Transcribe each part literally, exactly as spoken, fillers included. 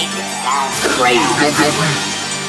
like it sounds crazy.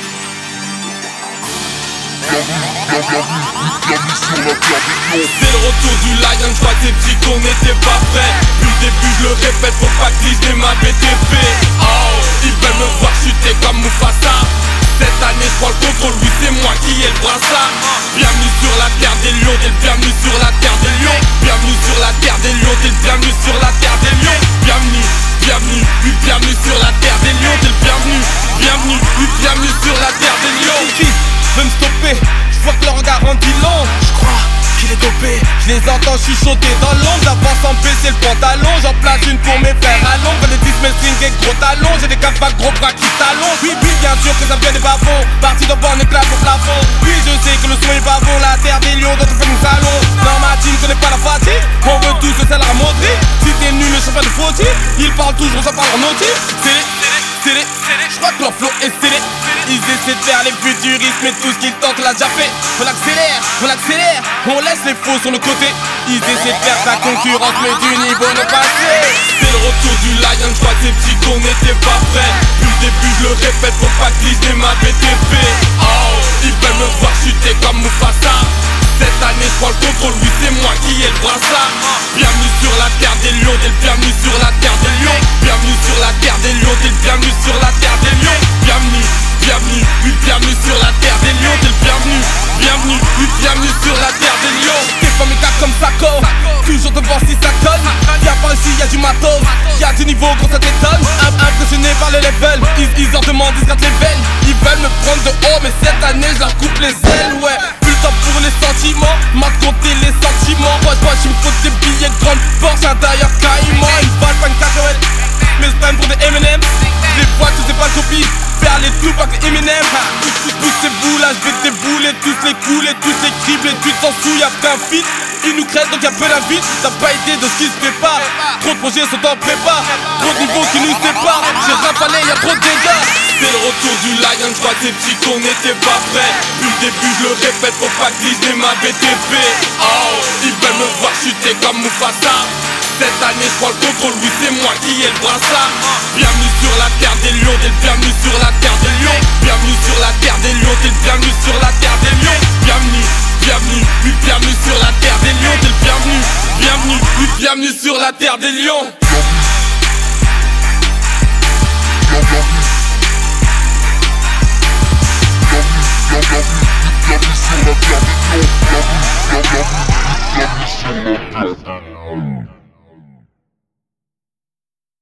C'est le retour du Lion, je crois que c'est petit qu'on n'était pas prêt. Depuis le début je le répète, faut pas que je ma B T P. Oh, ils veulent me voir chuter comme Mufasa. Cette année je prends le contrôle, oui c'est moi qui ai le brassard. Bienvenue sur la terre des lions, t'es le bienvenu sur la terre des lions. Bienvenue sur la terre des lions, t'es le bienvenu sur la terre des lions. Bienvenue, bienvenue, oui bienvenue sur la terre des lions, t'es le bienvenu. Bienvenue, oui bienvenue sur la terre des lions. Qui veut me stopper? Je vois que leur regard en dit long. Je crois qu'il est dopé. Je les entends chuchoter dans l'ombre. J'avance sans baisser le pantalon. J'en place une pour mes frères à l'ombre. Les dix mes strings et gros talons. J'ai des capables gros bras qui talons. Oui, oui, bien sûr que ça vient des bavons. Parti d'en bas en éclat au plafond. Oui, je sais que le son est bavon. La terre des lions dans tout fait nous salons. Dans ma team, connais pas la fatigue. On veut tous le salaire à montrer. Si t'es nul, le champion de fautif. Ils parlent toujours, ça parle en notif. C'est les, c'est les, c'est les. Je crois que leur flow est scellé. Ils essaient de faire les futuristes, mais tout ce qu'ils tentent l'a déjà fait. On accélère, on accélère, on laisse les faux sur le côté. Ils essaient de faire ta concurrence, mais du niveau ne passé. C'est le retour du Lion, je crois que ces petits qu'on n'était pas prêts. Depuis le début je le répète, faut pas que je ma B T P. Oh, ils veulent me voir chuter comme Mufasa. Cette année je prends le contrôle, oui c'est moi qui ai le brassard. Bienvenue sur la terre des lions, t'es le bienvenu sur la terre des lions. Bienvenue sur la terre des lions, t'es le bienvenu sur la terre des lions. Bienvenue, bienvenue, oui bienvenue sur la terre des lions, t'es le bienvenu. Bienvenue, oui bienvenue sur la terre des lions. T'es pas mes gars comme Sako, toujours devant si ça colle. Y'a par ici, y'a du matos, y'a du niveau gros ça t'étonne. Impressionné par le level, ils, ils en demandent, ils se grattent les veines. Ils veulent me prendre de haut, mais cette année je leur coupe les ailes, ouais. Plus le temps pour les sentiments, m'a compté les sentiments. Moi je vois, il me faut des billets de grande Porsche, un d'ailleurs Caïman. Ils valent pas une cacahuète, mais je prends pour des M and M. Les vois, tu sais pas le copie, faire les tout pas que Eminem. Poussez-vous là, je vais débouler, tous les couler, tous les cribler, tu t'en souilles après un feat. Ils nous craignent donc y'a peu d'invite. T'as pas idée de ce qui se prépare. Trop de projets sont en prépa, trop de niveaux qui nous séparent. J'ai rafalé, y'a trop de dégâts. C'est le retour du Lion, je crois que ces petits qu'on n'était pas prêts. Depuis le début je le répète, faut pas que je ma B T P. Oh, ils veulent me voir chuter comme Mufasa. Cette année je prends le contrôle, oui c'est moi qui ai le brassard. Bienvenue sur la terre des lions, t'es le bienvenu sur la terre des lions. Bienvenue sur la terre des lions, t'es le bienvenu sur la terre des lions. Bienvenue, bienvenue, oui bienvenue sur la terre des lions, t'es le bienvenu. Bienvenue, oui bienvenue sur la terre des lions. Bienvenue sur la terre des lions.